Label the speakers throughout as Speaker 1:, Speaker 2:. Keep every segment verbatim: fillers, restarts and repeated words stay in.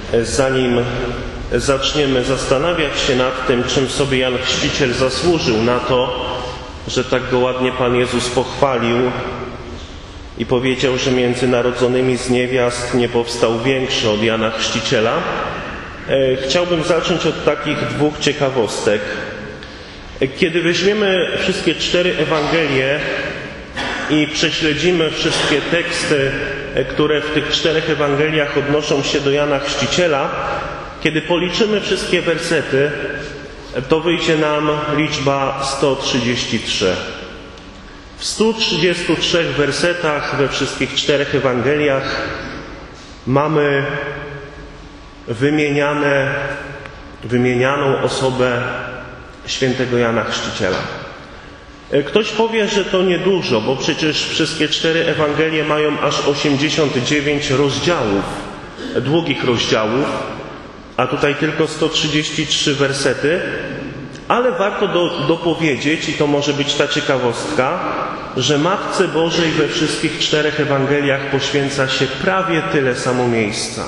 Speaker 1: Zanim zaczniemy zastanawiać się nad tym, czym sobie Jan Chrzciciel zasłużył na to, że tak go ładnie Pan Jezus pochwalił i powiedział, że między narodzonymi z niewiast nie powstał większy od Jana Chrzciciela, chciałbym zacząć od takich dwóch ciekawostek. Kiedy weźmiemy wszystkie cztery Ewangelie i prześledzimy wszystkie teksty, które w tych czterech Ewangeliach odnoszą się do Jana Chrzciciela, kiedy policzymy wszystkie wersety, to wyjdzie nam liczba sto trzydzieści trzy. W stu trzydziestu trzech wersetach we wszystkich czterech Ewangeliach mamy wymieniane, wymienianą osobę świętego Jana Chrzciciela. Ktoś powie, że to niedużo, bo przecież wszystkie cztery Ewangelie mają aż osiemdziesiąt dziewięć rozdziałów, długich rozdziałów, a tutaj tylko sto trzydzieści trzy wersety, ale warto do, dopowiedzieć, i to może być ta ciekawostka, że Matce Bożej we wszystkich czterech Ewangeliach poświęca się prawie tyle samo miejsca.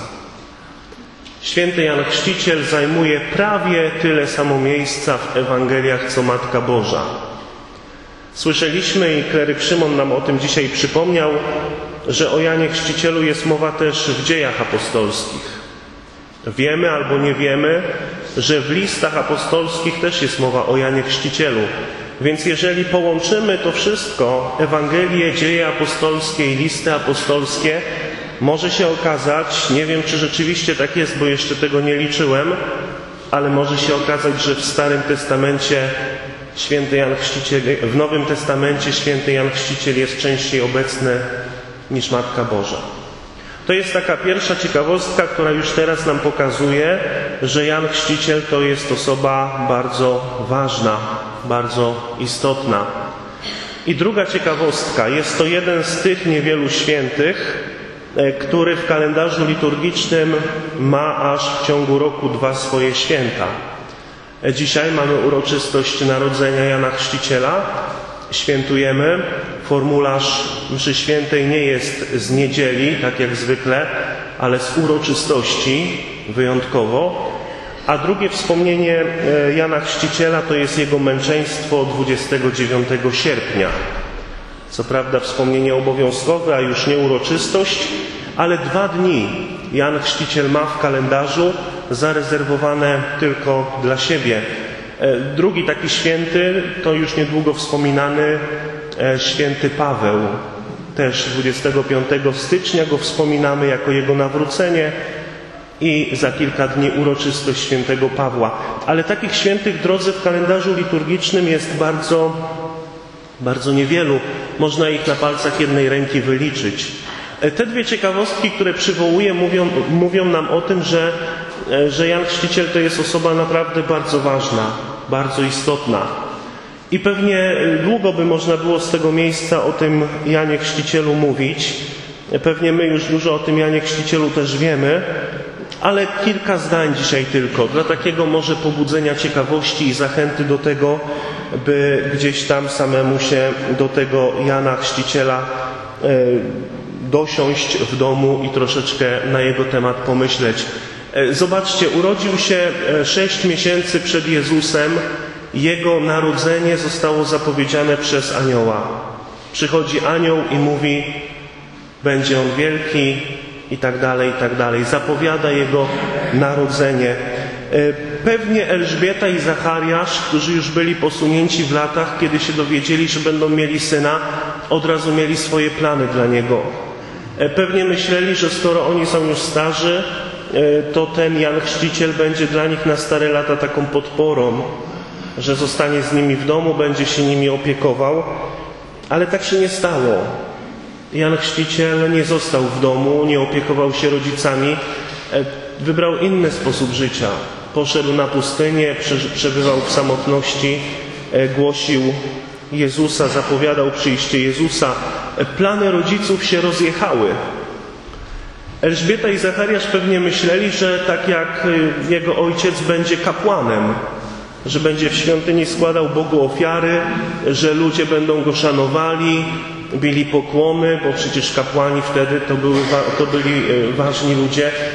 Speaker 1: Święty Jan Chrzciciel zajmuje prawie tyle samo miejsca w Ewangeliach, co Matka Boża. Słyszeliśmy, i kleryk Szymon nam o tym dzisiaj przypomniał, że o Janie Chrzcicielu jest mowa też w Dziejach Apostolskich. Wiemy albo nie wiemy, że w listach apostolskich też jest mowa o Janie Chrzcicielu. Więc jeżeli połączymy to wszystko, Ewangelie, Dzieje Apostolskie i listy apostolskie, może się okazać, nie wiem czy rzeczywiście tak jest, bo jeszcze tego nie liczyłem, ale może się okazać, że w Starym Testamencie święty Jan Chrzciciel, w Nowym Testamencie święty Jan Chrzciciel jest częściej obecny niż Matka Boża. To jest taka pierwsza ciekawostka, która już teraz nam pokazuje, że Jan Chrzciciel to jest osoba bardzo ważna, bardzo istotna. I druga ciekawostka, jest to jeden z tych niewielu świętych, który w kalendarzu liturgicznym ma aż w ciągu roku dwa swoje święta. Dzisiaj mamy uroczystość narodzenia Jana Chrzciciela, świętujemy. Formularz mszy świętej nie jest z niedzieli, tak jak zwykle, ale z uroczystości wyjątkowo. A drugie wspomnienie Jana Chrzciciela to jest jego męczeństwo dwudziestego dziewiątego sierpnia. Co prawda wspomnienie obowiązkowe, a już nie uroczystość, ale dwa dni Jan Chrzciciel ma w kalendarzu zarezerwowane tylko dla siebie. Drugi taki święty to już niedługo wspominany święty Paweł. Też dwudziestego piątego stycznia go wspominamy jako jego nawrócenie i za kilka dni uroczystość świętego Pawła. Ale takich świętych, drodzy, w kalendarzu liturgicznym jest bardzo, bardzo niewielu. Można ich na palcach jednej ręki wyliczyć. Te dwie ciekawostki, które przywołuję, mówią, mówią nam o tym, że, że Jan Chrzciciel to jest osoba naprawdę bardzo ważna, bardzo istotna. I pewnie długo by można było z tego miejsca o tym Janie Chrzcicielu mówić. Pewnie my już dużo o tym Janie Chrzcicielu też wiemy, ale kilka zdań dzisiaj tylko, dla takiego może pobudzenia ciekawości i zachęty do tego, by gdzieś tam samemu się do tego Jana Chrzciciela e, dosiąść w domu i troszeczkę na jego temat pomyśleć. E, zobaczcie, urodził się sześć miesięcy przed Jezusem. Jego narodzenie zostało zapowiedziane przez anioła. Przychodzi anioł i mówi, będzie on wielki i tak dalej, i tak dalej. Zapowiada jego narodzenie. Pewnie Elżbieta i Zachariasz, którzy już byli posunięci w latach, kiedy się dowiedzieli, że będą mieli syna, od razu mieli swoje plany dla niego. Pewnie myśleli, że skoro oni są już starzy, to ten Jan Chrzciciel będzie dla nich na stare lata taką podporą, że zostanie z nimi w domu, będzie się nimi opiekował, ale tak się nie stało. Jan Chrzciciel nie został w domu, nie opiekował się rodzicami, wybrał inny sposób życia. Poszedł na pustynię, przebywał w samotności, głosił Jezusa, zapowiadał przyjście Jezusa. Plany rodziców się rozjechały. Elżbieta i Zachariasz pewnie myśleli, że tak jak jego ojciec będzie kapłanem, że będzie w świątyni składał Bogu ofiary, że ludzie będą go szanowali, bili pokłony, bo przecież kapłani wtedy to, były, to byli ważni ludzie.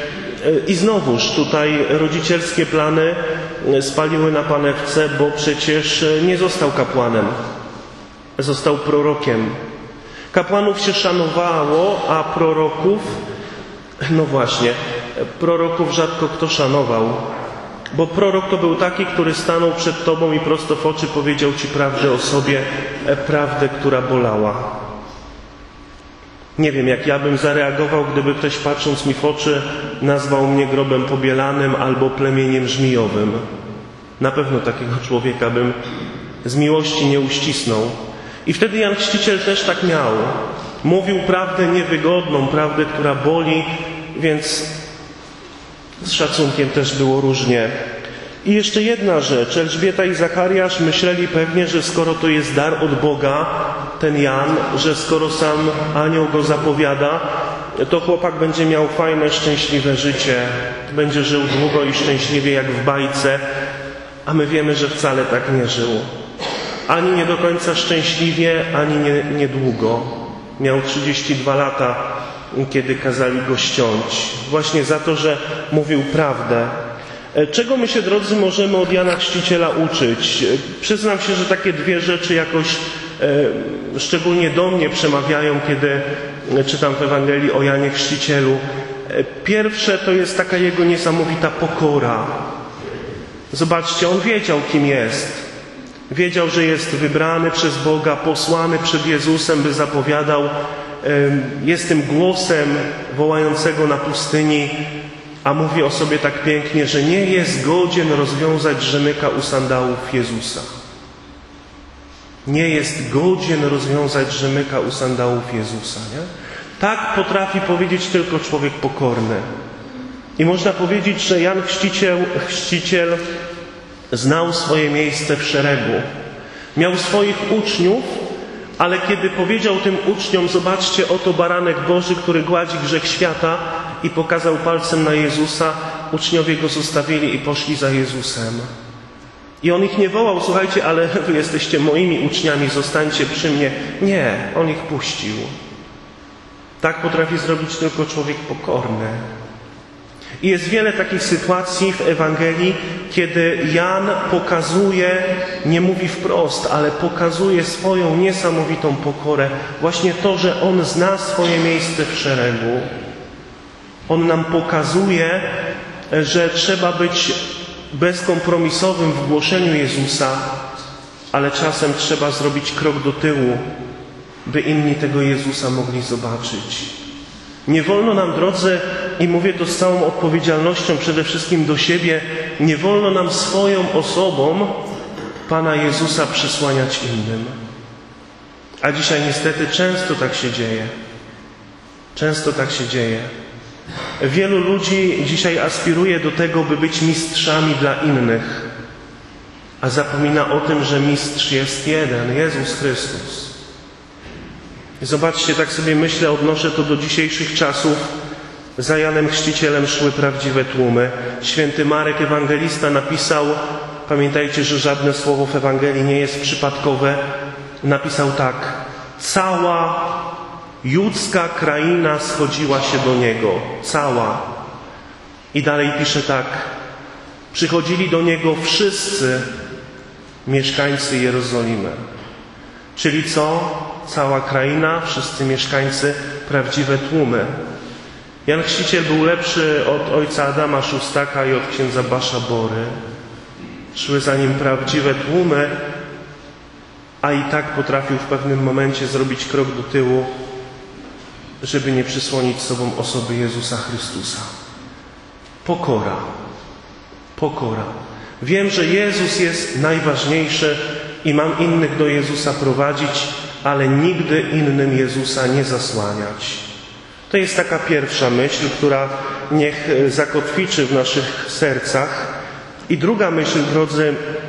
Speaker 1: I znowuż tutaj rodzicielskie plany spaliły na panewce, bo przecież nie został kapłanem, został prorokiem. Kapłanów się szanowało, a proroków, no właśnie, proroków rzadko kto szanował. Bo prorok to był taki, który stanął przed tobą i prosto w oczy powiedział ci prawdę o sobie, prawdę, która bolała. Nie wiem, jak ja bym zareagował, gdyby ktoś, patrząc mi w oczy, nazwał mnie grobem pobielanym albo plemieniem żmijowym. Na pewno takiego człowieka bym z miłości nie uścisnął. I wtedy Jan Chrzciciel też tak miał. Mówił prawdę niewygodną, prawdę, która boli, więc z szacunkiem też było różnie. I jeszcze jedna rzecz. Elżbieta i Zachariasz myśleli pewnie, że skoro to jest dar od Boga, ten Jan, że skoro sam anioł go zapowiada, to chłopak będzie miał fajne, szczęśliwe życie. Będzie żył długo i szczęśliwie jak w bajce, a my wiemy, że wcale tak nie żył. Ani nie do końca szczęśliwie, ani nie, niedługo. Miał trzydzieści dwa lata, kiedy kazali go ściąć. Właśnie za to, że mówił prawdę. Czego my się, drodzy, możemy od Jana Chrzciciela uczyć? Przyznam się, że takie dwie rzeczy jakoś e, szczególnie do mnie przemawiają, kiedy czytam w Ewangelii o Janie Chrzcicielu. Pierwsze to jest taka jego niesamowita pokora. Zobaczcie, on wiedział, kim jest. Wiedział, że jest wybrany przez Boga, posłany przed Jezusem, by zapowiadał. Jest tym głosem wołającego na pustyni, a mówi o sobie tak pięknie, że nie jest godzien rozwiązać rzemyka u sandałów Jezusa. Nie jest godzien rozwiązać rzemyka u sandałów Jezusa. Nie? Tak potrafi powiedzieć tylko człowiek pokorny. I można powiedzieć, że Jan Chrzciciel, Chrzciciel znał swoje miejsce w szeregu. Miał swoich uczniów, ale kiedy powiedział tym uczniom, zobaczcie, oto baranek Boży, który gładzi grzech świata, i pokazał palcem na Jezusa, uczniowie go zostawili i poszli za Jezusem. I on ich nie wołał, słuchajcie, ale wy jesteście moimi uczniami, zostańcie przy mnie. Nie, on ich puścił. Tak potrafi zrobić tylko człowiek pokorny. I jest wiele takich sytuacji w Ewangelii, kiedy Jan pokazuje, nie mówi wprost, ale pokazuje swoją niesamowitą pokorę. Właśnie to, że on zna swoje miejsce w szeregu. On nam pokazuje, że trzeba być bezkompromisowym w głoszeniu Jezusa, ale czasem trzeba zrobić krok do tyłu, by inni tego Jezusa mogli zobaczyć. Nie wolno nam, drodzy, i mówię to z całą odpowiedzialnością przede wszystkim do siebie, nie wolno nam swoją osobą Pana Jezusa przysłaniać innym. A dzisiaj niestety często tak się dzieje. Często tak się dzieje. Wielu ludzi dzisiaj aspiruje do tego, by być mistrzami dla innych, a zapomina o tym, że mistrz jest jeden, Jezus Chrystus. I zobaczcie, tak sobie myślę, odnoszę to do dzisiejszych czasów. Za Janem Chrzcicielem szły prawdziwe tłumy. Święty Marek Ewangelista napisał, pamiętajcie, że żadne słowo w Ewangelii nie jest przypadkowe, napisał tak: cała judzka kraina schodziła się do Niego. Cała. I dalej pisze tak: przychodzili do Niego wszyscy mieszkańcy Jerozolimy. Czyli co? Cała kraina, wszyscy mieszkańcy, prawdziwe tłumy. Jan Chrzciciel był lepszy od ojca Adama Szóstaka i od księdza Basza Bory. Szły za nim prawdziwe tłumy, a i tak potrafił w pewnym momencie zrobić krok do tyłu, żeby nie przysłonić sobą osoby Jezusa Chrystusa. Pokora. Pokora. Wiem, że Jezus jest najważniejszy i mam innych do Jezusa prowadzić, ale nigdy innym Jezusa nie zasłaniać. To jest taka pierwsza myśl, która niech zakotwiczy w naszych sercach. I druga myśl, drodzy,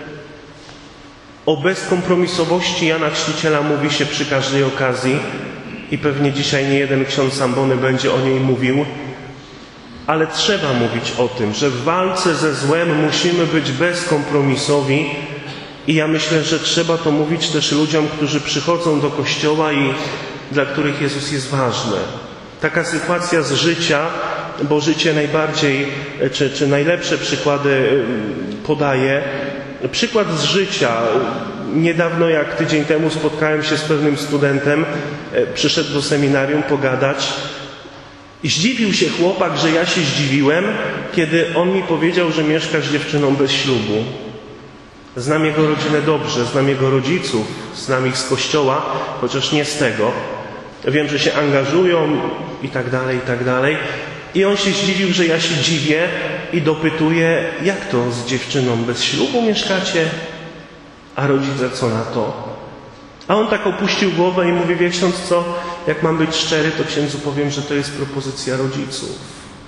Speaker 1: o bezkompromisowości Jana Chrzciciela mówi się przy każdej okazji i pewnie dzisiaj nie jeden ksiądz ambony będzie o niej mówił, ale trzeba mówić o tym, że w walce ze złem musimy być bezkompromisowi i ja myślę, że trzeba to mówić też ludziom, którzy przychodzą do Kościoła i dla których Jezus jest ważny. Taka sytuacja z życia, bo życie najbardziej, czy, czy najlepsze przykłady podaje. Przykład z życia. Niedawno, jak tydzień temu, spotkałem się z pewnym studentem, przyszedł do seminarium pogadać. Zdziwił się chłopak, że ja się zdziwiłem, kiedy on mi powiedział, że mieszka z dziewczyną bez ślubu. Znam jego rodzinę dobrze, znam jego rodziców, znam ich z kościoła, chociaż nie z tego. Wiem, że się angażują i tak dalej, i tak dalej. I on się zdziwił, że ja się dziwię i dopytuję, jak to z dziewczyną bez ślubu mieszkacie? A rodzice co na to? A on tak opuścił głowę i mówi, wie ksiądz co, jak mam być szczery, to księdzu powiem, że to jest propozycja rodziców.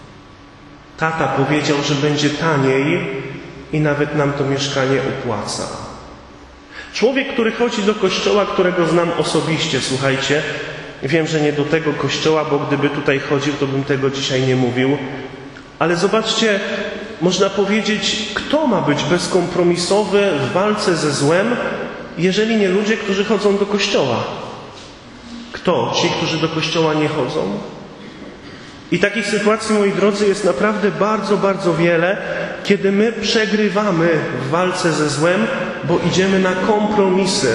Speaker 1: Tata powiedział, że będzie taniej i nawet nam to mieszkanie opłaca. Człowiek, który chodzi do kościoła, którego znam osobiście, słuchajcie, wiem, że nie do tego kościoła, bo gdyby tutaj chodził, to bym tego dzisiaj nie mówił. Ale zobaczcie, można powiedzieć, kto ma być bezkompromisowy w walce ze złem, jeżeli nie ludzie, którzy chodzą do kościoła? Kto? Ci, którzy do kościoła nie chodzą? I takich sytuacji, moi drodzy, jest naprawdę bardzo, bardzo wiele, kiedy my przegrywamy w walce ze złem, bo idziemy na kompromisy.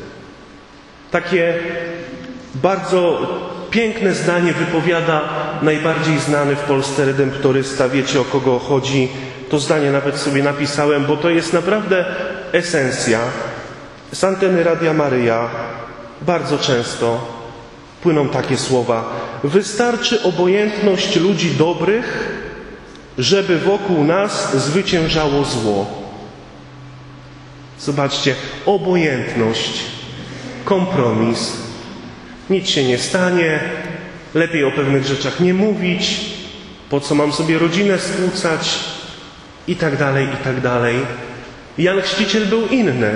Speaker 1: Takie bardzo piękne zdanie wypowiada najbardziej znany w Polsce redemptorysta. Wiecie, o kogo chodzi? To zdanie nawet sobie napisałem, bo to jest naprawdę esencja. Z anteny Radia Maryja bardzo często płyną takie słowa. Wystarczy obojętność ludzi dobrych, żeby wokół nas zwyciężało zło. Zobaczcie, obojętność, kompromis. Nic się nie stanie, lepiej o pewnych rzeczach nie mówić, po co mam sobie rodzinę skłócać i tak dalej, i tak dalej. Jan Chrzciciel był inny.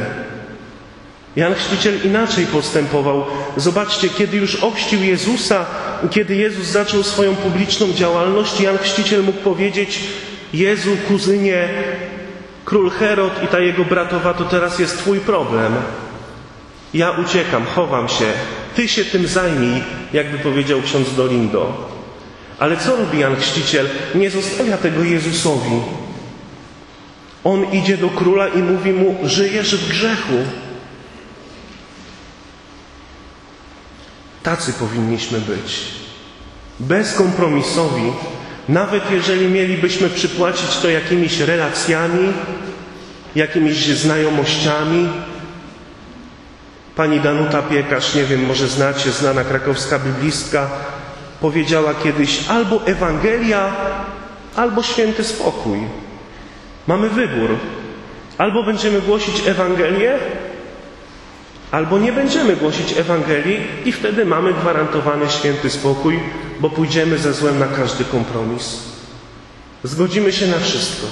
Speaker 1: Jan Chrzciciel inaczej postępował. Zobaczcie, kiedy już ochrzcił Jezusa, kiedy Jezus zaczął swoją publiczną działalność, Jan Chrzciciel mógł powiedzieć: Jezu, kuzynie, król Herod i ta jego bratowa, to teraz jest twój problem. Ja uciekam, chowam się. Ty się tym zajmij, jakby powiedział ksiądz Dolindo. Ale co robi Jan Chrzciciel? Nie zostawia tego Jezusowi. On idzie do króla i mówi mu: żyjesz w grzechu. Tacy powinniśmy być. Bezkompromisowi, nawet jeżeli mielibyśmy przypłacić to jakimiś relacjami, jakimiś znajomościami. Pani Danuta Piekarz, nie wiem, może znacie, znana krakowska biblistka, powiedziała kiedyś: albo Ewangelia, albo święty spokój. Mamy wybór. Albo będziemy głosić Ewangelię, albo nie będziemy głosić Ewangelii i wtedy mamy gwarantowany święty spokój, bo pójdziemy ze złem na każdy kompromis. Zgodzimy się na wszystko.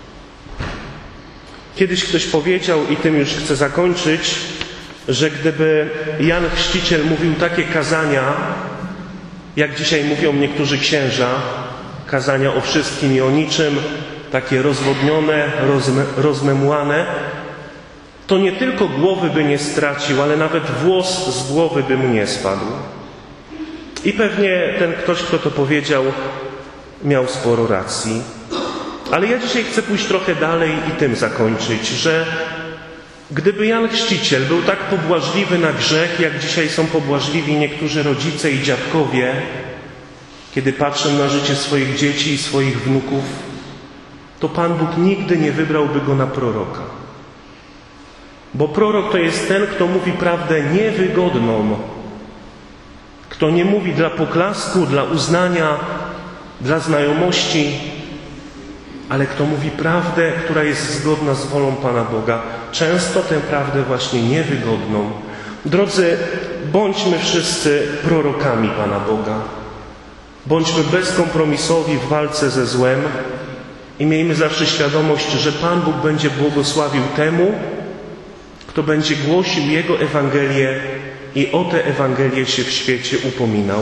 Speaker 1: Kiedyś ktoś powiedział, i tym już chcę zakończyć, że gdyby Jan Chrzciciel mówił takie kazania, jak dzisiaj mówią niektórzy księża, kazania o wszystkim i o niczym, takie rozwodnione, rozme, rozmemłane, to nie tylko głowy by nie stracił, ale nawet włos z głowy by mu nie spadł. I pewnie ten ktoś, kto to powiedział, miał sporo racji. Ale ja dzisiaj chcę pójść trochę dalej i tym zakończyć, że gdyby Jan Chrzciciel był tak pobłażliwy na grzech, jak dzisiaj są pobłażliwi niektórzy rodzice i dziadkowie, kiedy patrzą na życie swoich dzieci i swoich wnuków, to Pan Bóg nigdy nie wybrałby go na proroka. Bo prorok to jest ten, kto mówi prawdę niewygodną, kto nie mówi dla poklasku, dla uznania, dla znajomości, ale kto mówi prawdę, która jest zgodna z wolą Pana Boga. Często tę prawdę właśnie niewygodną. Drodzy, bądźmy wszyscy prorokami Pana Boga. Bądźmy bezkompromisowi w walce ze złem i miejmy zawsze świadomość, że Pan Bóg będzie błogosławił temu, kto będzie głosił Jego Ewangelię i o tę Ewangelię się w świecie upominał.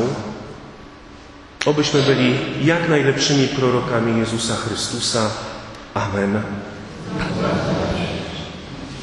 Speaker 1: Obyśmy byli jak najlepszymi prorokami Jezusa Chrystusa. Amen.